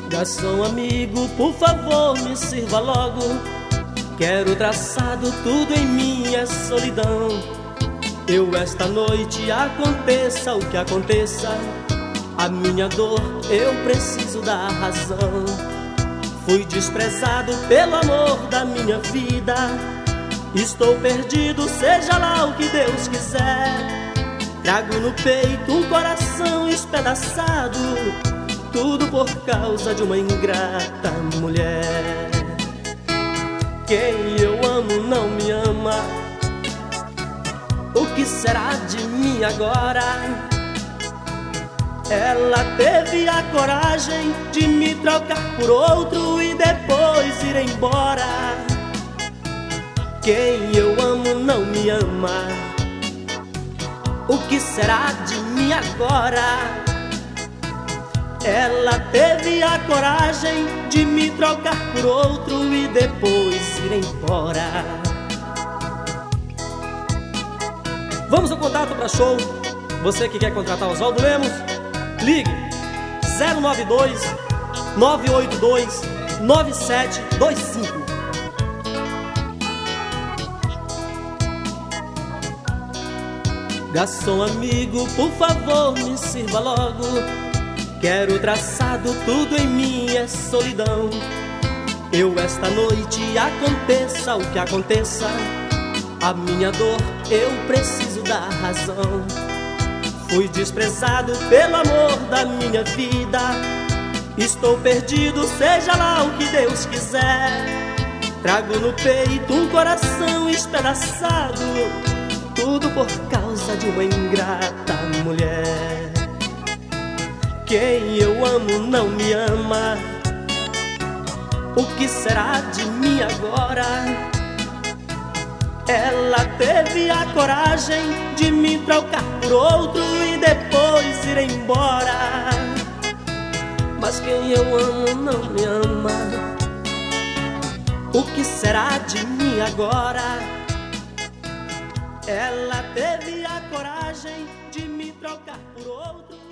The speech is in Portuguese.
Garçom amigo, por favor, me sirva logo. Quero traçado, tudo em minha solidão. Eu esta noite, aconteça o que aconteça, a minha dor eu preciso da razão. Fui desprezado pelo amor da minha vida. Estou perdido, seja lá o que Deus quiser. Trago no peito um coração espedaçado, tudo por causa de uma ingrata mulher. Quem eu amo não me ama. O que será de mim agora? Ela teve a coragem de me trocar por outro e depois ir embora. Quem eu amo não me ama. O que será de mim agora? Ela teve a coragem de me trocar por outro e depois ir embora. Vamos ao contato para show. Você que quer contratar Oswaldo Lemos, ligue 092 982 9725. Garçom amigo, por favor, me sirva logo. Quero traçado, tudo em mim é solidão. Eu esta noite, aconteça o que aconteça, a minha dor eu preciso da razão. Fui desprezado pelo amor da minha vida. Estou perdido, seja lá o que Deus quiser. Trago no peito um coração espedaçado, tudo por causa de uma ingrata mulher. Quem eu amo não me ama. O que será de mim agora? Ela teve a coragem de me trocar por outro e depois ir embora. Mas quem eu amo não me ama. O que será de mim agora? Ela teve a coragem de me trocar por outro.